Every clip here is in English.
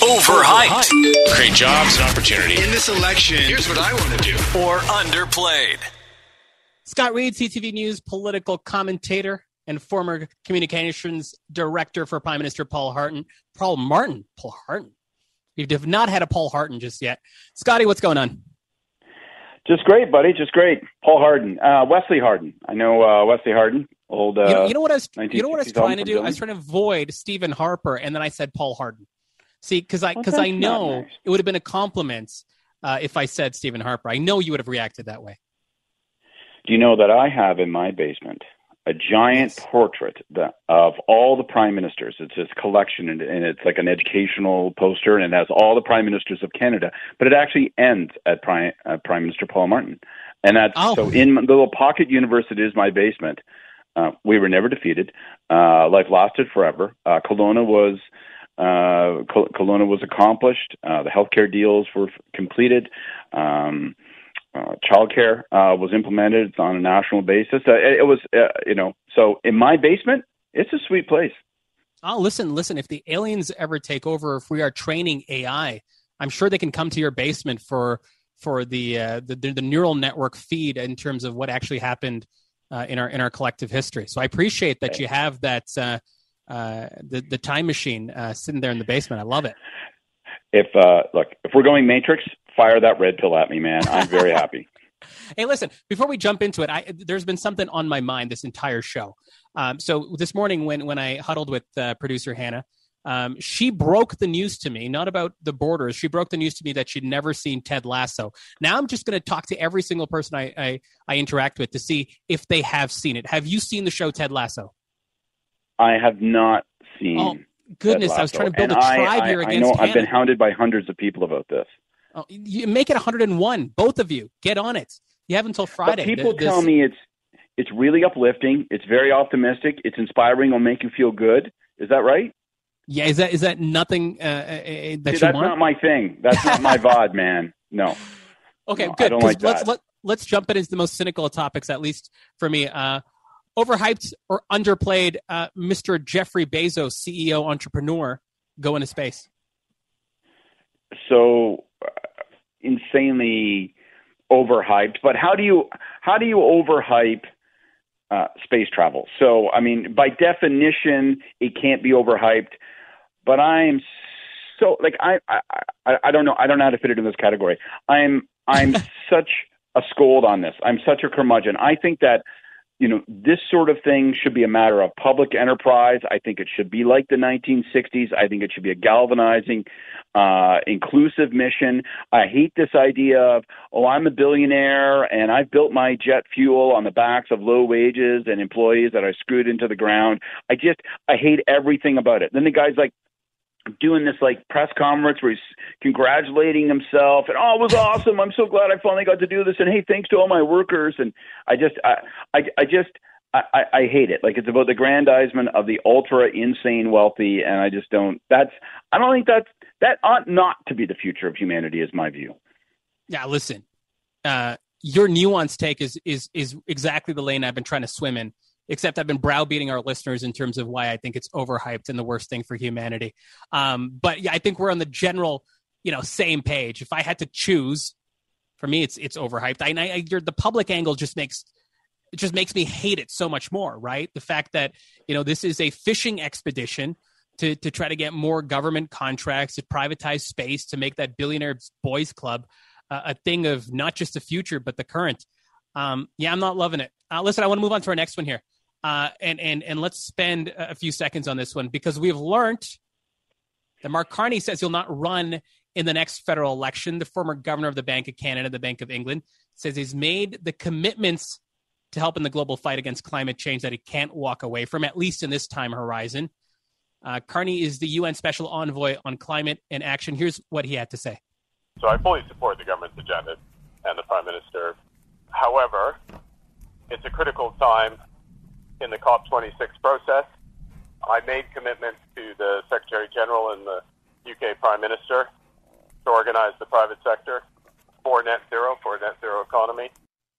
Overhyped. Create jobs and opportunity. In this election, here's what I want to do. Or underplayed. Scott Reed, CTV News political commentator and former communications director for Prime Minister Paul Hartin. Paul Hartin. You have not had a Paul Hartin just yet. Scotty, what's going on? Just great, buddy. Just great. Paul Harden. Wesley Harden. I know Wesley Harden. Old. You know what I was trying to do? I was trying to avoid Stephen Harper, and then I said Paul Harden. See, because I know nice. It would have been a compliment if I said Stephen Harper. I know you would have reacted that way. Do you know that I have in my basement a giant portrait of all the prime ministers? It's this collection, and it's like an educational poster, and it has all the prime ministers of Canada. But it actually ends at Prime Minister Paul Martin, and that's so in the little pocket universe. It is my basement. We were never defeated. Life lasted forever. Kelowna was accomplished. The healthcare deals were completed. Childcare was implemented. It's on a national basis. It was, so in my basement, it's a sweet place. Oh, listen. If the aliens ever take over, if we are training AI, I'm sure they can come to your basement for the neural network feed in terms of what actually happened in our collective history. So I appreciate that you have that the time machine sitting there in the basement. I love it. If we're going Matrix, fire that red pill at me, man. I'm very happy. Hey, listen, before we jump into it, there's been something on my mind this entire show. So this morning when I huddled with producer Hannah, she broke the news to me, not about the borders. She broke the news to me that she'd never seen Ted Lasso. Now I'm just going to talk to every single person I interact with to see if they have seen it. Have you seen the show Ted Lasso? I have not seen. Oh, goodness. I was trying to build a tribe here against Hannah. I've been hounded by hundreds of people about this. Oh, you make it 101. Both of you. Get on it. You have until Friday. But people tell me it's really uplifting. It's very optimistic. It's inspiring. It'll make you feel good. Is that right? Yeah. Is that nothing that you that's want? Not my thing. That's not my VOD, man. No. Okay, no, good. I don't like that. Let's jump into the most cynical of topics, at least for me. Overhyped or underplayed, Mr. Jeffrey Bezos, CEO, entrepreneur, go into space? So insanely overhyped. But how do you overhype space travel? So, I mean, by definition, it can't be overhyped. But I'm so I don't know. I don't know how to fit it in this category. I'm such a scold on this. I'm such a curmudgeon. I think that, this sort of thing should be a matter of public enterprise. I think it should be like the 1960s. I think it should be a galvanizing, inclusive mission. I hate this idea of, I'm a billionaire and I've built my jet fuel on the backs of low wages and employees that I screwed into the ground. I hate everything about it. Then the guy's like, doing this press conference where he's congratulating himself and it was awesome. I'm so glad I finally got to do this. And hey, thanks to all my workers. And I hate it. It's about the grandizement of the ultra insane wealthy. And I just don't, that ought not to be the future of humanity is my view. Yeah. Listen, your nuanced take is exactly the lane I've been trying to swim in. Except I've been browbeating our listeners in terms of why I think it's overhyped and the worst thing for humanity. But yeah, I think we're on the general, same page. If I had to choose, for me, it's overhyped. The public angle just makes me hate it so much more, right? The fact that, this is a fishing expedition to try to get more government contracts, to privatize space, to make that billionaire boys club a thing of not just the future, but the current. I'm not loving it. Listen, I want to move on to our next one here. And let's spend a few seconds on this one because we've learned that Mark Carney says he'll not run in the next federal election. The former governor of the Bank of Canada, the Bank of England, says he's made the commitments to help in the global fight against climate change that he can't walk away from, at least in this time horizon. Carney is the UN Special Envoy on Climate and Action. Here's what he had to say. So I fully support the government's agenda and the Prime Minister. However, it's a critical time in the COP26 process. I made commitments to the Secretary General and the UK Prime Minister to organize the private sector for a net zero economy.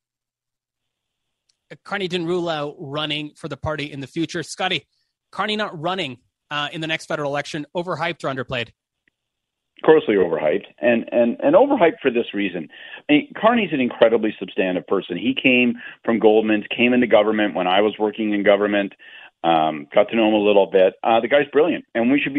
Carney didn't rule out running for the party in the future. Scotty, Carney not running in the next federal election, overhyped or underplayed? grossly overhyped, and overhyped for this reason. I mean, Carney's an incredibly substantive person. He came from Goldman's, came into government when I was working in government, got to know him a little bit. The guy's brilliant, and we should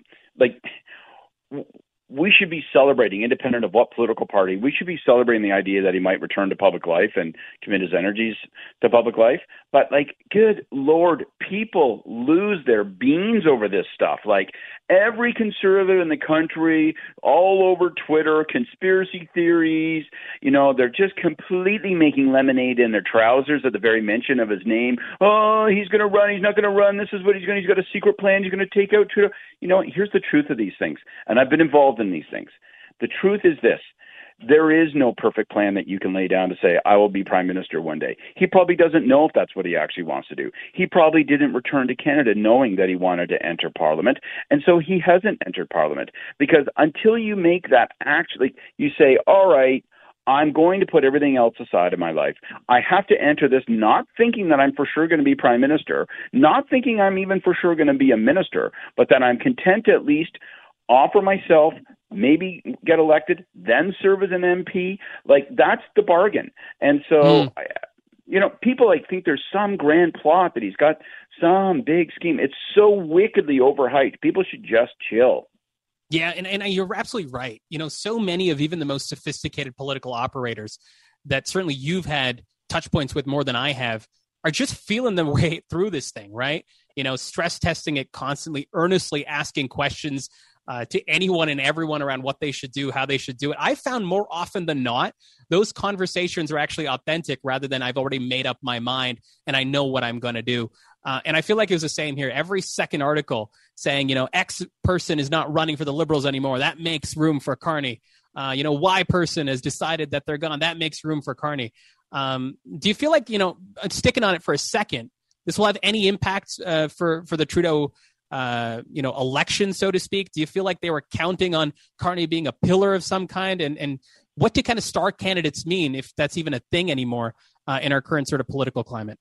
be celebrating, independent of what political party, we should be celebrating the idea that he might return to public life and commit his energies to public life. But, good Lord, people lose their beans over this stuff. Every conservative in the country, all over Twitter, conspiracy theories, they're just completely making lemonade in their trousers at the very mention of his name. Oh, he's going to run. He's not going to run. This is what he's got a secret plan. He's going to take out Trudeau. Here's the truth of these things. And I've been involved in these things. The truth is this. There is no perfect plan that you can lay down to say, I will be prime minister one day. He probably doesn't know if that's what he actually wants to do. He probably didn't return to Canada knowing that he wanted to enter Parliament, and so he hasn't entered Parliament. Because until you make that you say, all right, I'm going to put everything else aside in my life. I have to enter this not thinking that I'm for sure going to be prime minister, not thinking I'm even for sure going to be a minister, but that I'm content to at least offer myself, maybe get elected, then serve as an MP. That's the bargain. And so, people think there's some grand plot that he's got some big scheme. It's so wickedly overhyped. People should just chill. Yeah, and you're absolutely right. So many of even the most sophisticated political operators that certainly you've had touch points with more than I have are just feeling their way through this thing, right? Stress testing it constantly, earnestly asking questions to anyone and everyone around what they should do, how they should do it. I found more often than not, those conversations are actually authentic rather than I've already made up my mind and I know what I'm going to do. And I feel like it was the same here. Every second article saying, X person is not running for the Liberals anymore. That makes room for Carney. Y person has decided that they're gone. That makes room for Carney. Do you feel like, sticking on it for a second, this will have any impact for the Trudeau election, so to speak? Do you feel like they were counting on Carney being a pillar of some kind? And what do kind of star candidates mean, if that's even a thing anymore in our current sort of political climate?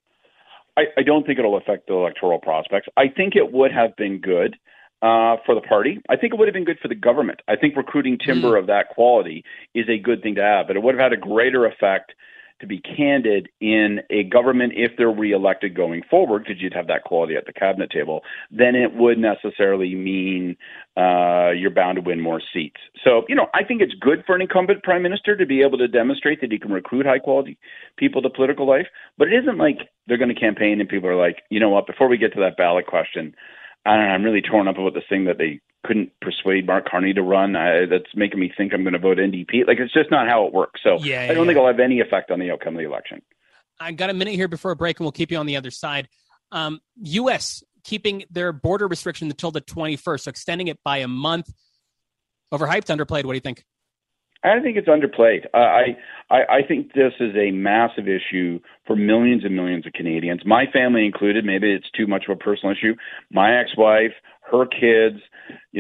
I don't think it'll affect the electoral prospects. I think it would have been good for the party. I think it would have been good for the government. I think recruiting timber of that quality is a good thing to have, but it would have had a greater effect, to be candid, in a government if they're reelected going forward, because you'd have that quality at the cabinet table, then it would necessarily mean you're bound to win more seats. So, I think it's good for an incumbent prime minister to be able to demonstrate that he can recruit high-quality people to political life, but it isn't like they're going to campaign and people are like, you know what, before we get to that ballot question, I'm really torn up about this thing that they couldn't persuade Mark Carney to run. That's making me think I'm going to vote NDP. It's just not how it works. So I don't think it'll have any effect on the outcome of the election. I got a minute here before a break, and we'll keep you on the other side. U.S. keeping their border restriction until the 21st, so extending it by a month. Overhyped, underplayed? What do you think? I think it's underplayed. I think this is a massive issue for millions and millions of Canadians, my family included. Maybe it's too much of a personal issue. My ex-wife, her kids, we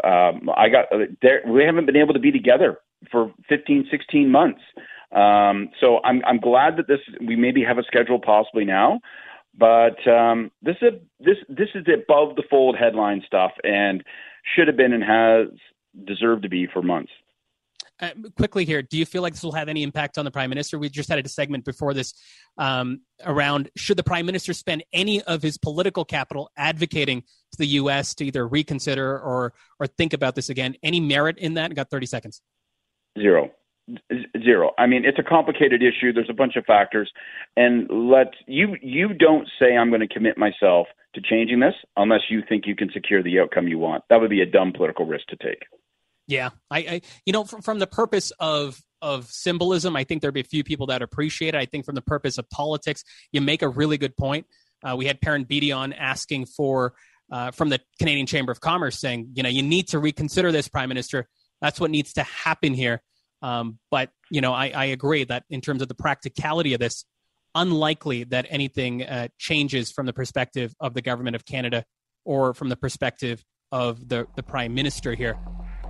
haven't been able to be together for 15, 16 months. So I'm glad that we maybe have a schedule possibly now, but this is above the fold headline stuff and should have been and has deserved to be for months. Quickly here, do you feel like this will have any impact on the Prime Minister? We just had a segment before this around should the Prime Minister spend any of his political capital advocating to the U.S. to either reconsider or think about this again? Any merit in that? Got 30 seconds. Zero. I mean, it's a complicated issue. There's a bunch of factors. And you don't say I'm going to commit myself to changing this unless you think you can secure the outcome you want. That would be a dumb political risk to take. Yeah, I from the purpose of symbolism, I think there'd be a few people that appreciate it. I think from the purpose of politics, you make a really good point. We had Perrin Beatty on asking for from the Canadian Chamber of Commerce saying, you need to reconsider this, Prime Minister. That's what needs to happen here. But I agree that in terms of the practicality of this, unlikely that anything changes from the perspective of the government of Canada or from the perspective of the Prime Minister here.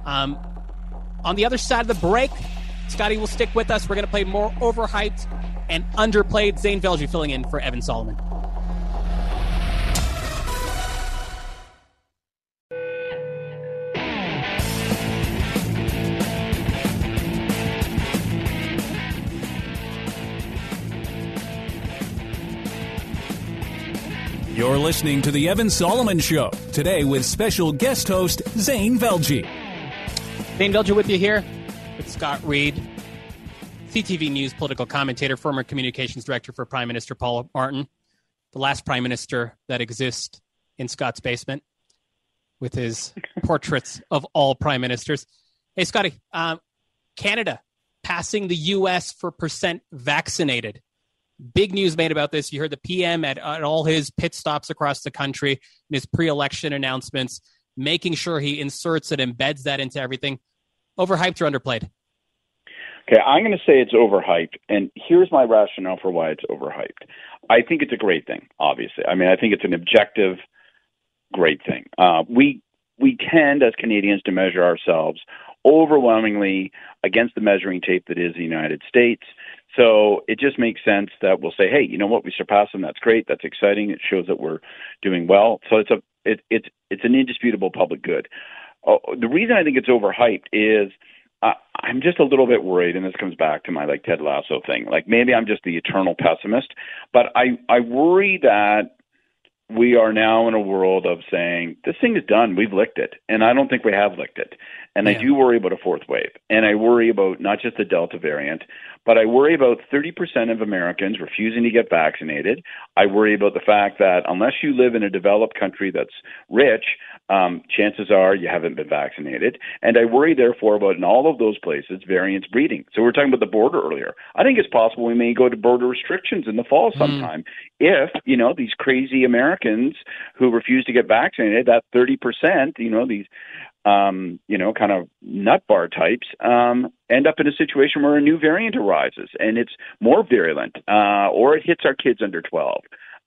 On the other side of the break, Scotty will stick with us. We're going to play more overhyped and underplayed. Zane Velji filling in for Evan Solomon. You're listening to The Evan Solomon Show, today with special guest host Zane Velji. Zane Velji with you here with Scott Reed, CTV News political commentator, former communications director for Prime Minister Paul Martin, the last prime minister that exists in Scott's basement with his portraits of all prime ministers. Hey, Scotty, Canada passing the U.S. for percent vaccinated. Big news made about this. You heard the PM at all his pit stops across the country in his pre-election announcements, making sure he inserts and embeds that into everything. Overhyped or underplayed? Okay, I'm going to say it's overhyped, and here's my rationale for why it's overhyped. I think it's a great thing, obviously. I mean, I think it's an objective, great thing. We tend, as Canadians, to measure ourselves overwhelmingly against the measuring tape that is the United States. So it just makes sense that we'll say, hey, you know what, we surpassed them. That's great. That's exciting. It shows that we're doing well. So it's an indisputable public good. The reason I think it's overhyped is I'm just a little bit worried, and this comes back to my Ted Lasso thing. Maybe I'm just the eternal pessimist, but I worry that we are now in a world of saying, this thing is done. We've licked it. And I don't think we have licked it. And I do worry about a fourth wave. And I worry about not just the Delta variant, but I worry about 30% of Americans refusing to get vaccinated. I worry about the fact that unless you live in a developed country that's rich, chances are you haven't been vaccinated. And I worry, therefore, about in all of those places, variants breeding. So we were talking about the border earlier. I think it's possible we may go to border restrictions in the fall sometime if, these crazy Americans who refuse to get vaccinated, that 30%, these kind of nut bar types, end up in a situation where a new variant arises and it's more virulent, or it hits our kids under 12.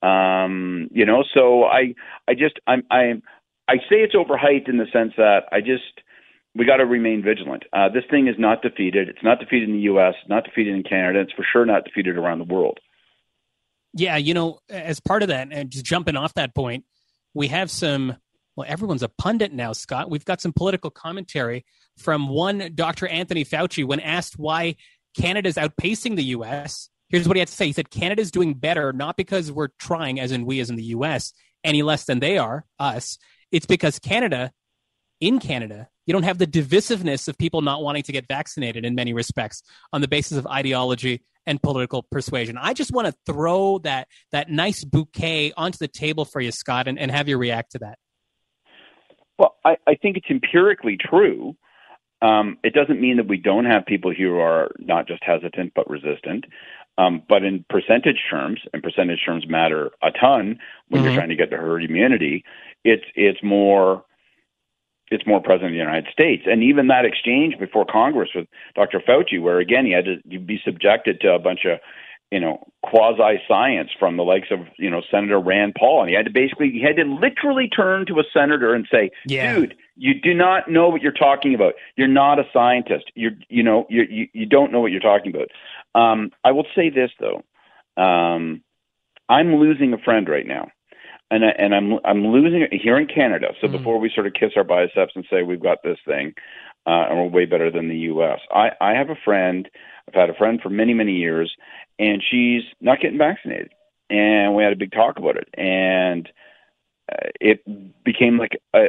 So I say it's overhyped in the sense that we got to remain vigilant. This thing is not defeated. It's not defeated in the U.S., not defeated in Canada. It's for sure not defeated around the world. Yeah, as part of that, and just jumping off that point, we have everyone's a pundit now, Scott. We've got some political commentary from one Dr. Anthony Fauci when asked why Canada's outpacing the U.S. Here's what he had to say. He said, Canada's doing better, not because we're trying, as in we, as in the U.S., any less than they are, us. It's because in Canada, you don't have the divisiveness of people not wanting to get vaccinated in many respects on the basis of ideology and political persuasion. I just want to throw that nice bouquet onto the table for you, Scott, and have you react to that. Well, I think it's empirically true. It doesn't mean that we don't have people who are not just hesitant but resistant. But in percentage terms, and percentage terms matter a ton when you're trying to get to herd immunity, it's more present in the United States. And even that exchange before Congress with Dr. Fauci, where again he had to be subjected to a bunch of quasi-science from the likes of, Senator Rand Paul. And he had to literally turn to a senator and say, dude, you do not know what you're talking about. You're not a scientist. You don't know what you're talking about. I will say this, though. I'm losing a friend right now. And I'm losing it here in Canada. So before we sort of kiss our biceps and say we've got this thing, and we're way better than the U.S., I have a friend. I've had a friend for many, many years, and she's not getting vaccinated. And we had a big talk about it, and it became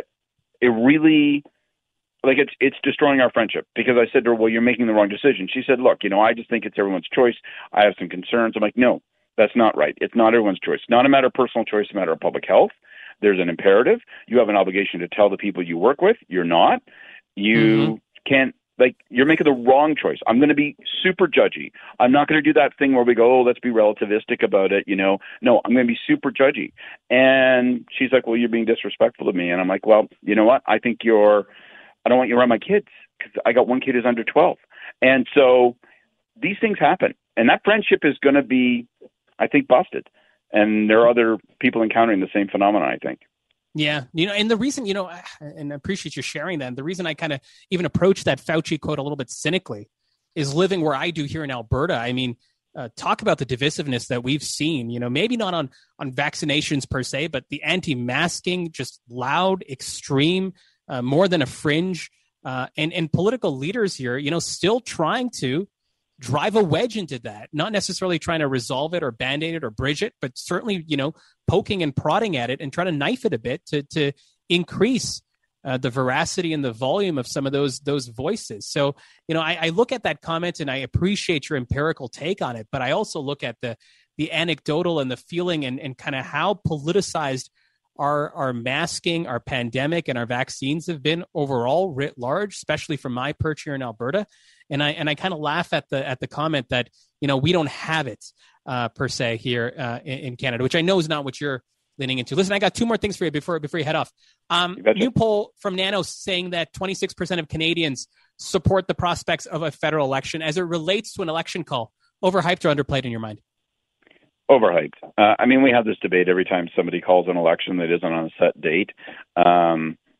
it's destroying our friendship, because I said to her, well, you're making the wrong decision. She said, look, I just think it's everyone's choice. I have some concerns. I'm like, no, that's not right. It's not everyone's choice. It's not a matter of personal choice. It's a matter of public health. There's an imperative. You have an obligation to tell the people you work with. You're not. You can't. You're making the wrong choice. I'm going to be super judgy. I'm not going to do that thing where we go, oh, let's be relativistic about it. No, I'm going to be super judgy. And she's like, well, you're being disrespectful to me. And I'm like, well, you know what? I don't want you around my kids, because I got one kid who's under 12. And so these things happen. And that friendship is going to be, I think, busted. And there are other people encountering the same phenomenon, I think. Yeah. And the reason, and I appreciate you sharing that. The reason I kind of even approach that Fauci quote a little bit cynically is living where I do here in Alberta. I mean, talk about the divisiveness that we've seen, maybe not on vaccinations per se, but the anti-masking, just loud, extreme, more than a fringe, and political leaders here, still trying to drive a wedge into that, not necessarily trying to resolve it or band-aid it or bridge it, but certainly, poking and prodding at it and trying to knife it a bit to increase the veracity and the volume of some of those voices. So, I look at that comment and I appreciate your empirical take on it, but I also look at the anecdotal and the feeling and kind of how politicized our masking, our pandemic, and our vaccines have been overall writ large, especially from my perch here in Alberta. And I kind of laugh at the comment that, we don't have it per se here in Canada, which I know is not what you're leaning into. Listen, I got two more things for you before you head off. New poll from Nanos saying that 26% of Canadians support the prospects of a federal election as it relates to an election call. Overhyped or underplayed in your mind? Overhyped. We have this debate every time somebody calls an election that isn't on a set date. How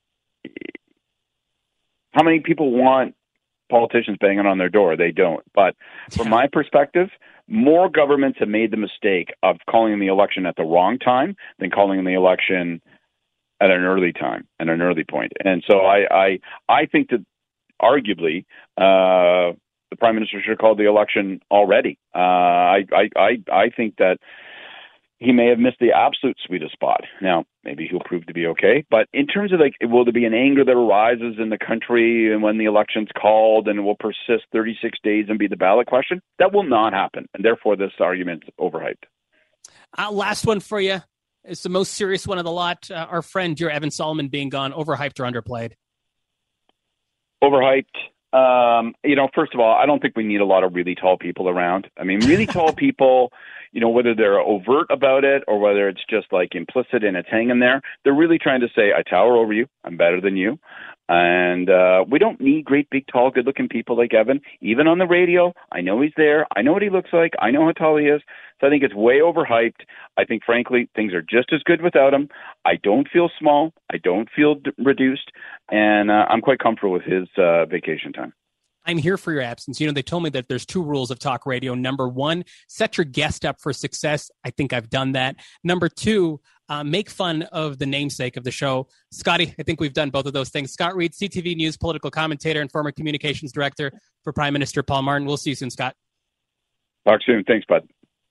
many people want politicians banging on their door? They don't. But from my perspective, more governments have made the mistake of calling the election at the wrong time than calling the election at an early time, at an early point. And so I think that arguably the Prime Minister should have called the election already. I think that he may have missed the absolute sweetest spot. Now, maybe he'll prove to be okay. But in terms of will there be an anger that arises in the country and when the election's called and it will persist 36 days and be the ballot question? That will not happen. And therefore, this argument's overhyped. Last one for you. It's the most serious one of the lot. Our friend, dear Evan Solomon, being gone, overhyped or underplayed? Overhyped. First of all, I don't think we need a lot of really tall people around. Really tall people, whether they're overt about it or whether it's just implicit and it's hanging there, they're really trying to say, I tower over you, I'm better than you. And we don't need great, big, tall, good-looking people like Evan. Even on the radio, I know he's there. I know what he looks like. I know how tall he is. So I think it's way overhyped. I think, frankly, things are just as good without him. I don't feel small. I don't feel reduced. And I'm quite comfortable with his vacation time. I'm here for your absence. They told me that there's two rules of talk radio. Number one, set your guest up for success. I think I've done that. Number two, make fun of the namesake of the show. Scotty, I think we've done both of those things. Scott Reed, CTV News political commentator and former communications director for Prime Minister Paul Martin. We'll see you soon, Scott. Talk soon. Thanks, bud.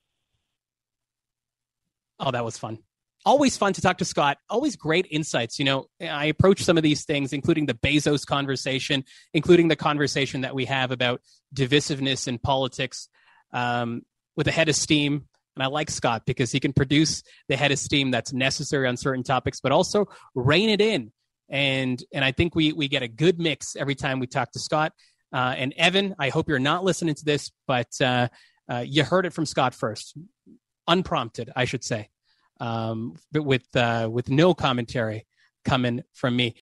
Oh, that was fun. Always fun to talk to Scott. Always great insights. I approach some of these things, including the Bezos conversation, including the conversation that we have about divisiveness in politics with a head of steam. And I like Scott because he can produce the head of steam that's necessary on certain topics, but also rein it in. And I think we get a good mix every time we talk to Scott. And Evan, I hope you're not listening to this, but you heard it from Scott first. Unprompted, I should say. But with no commentary coming from me.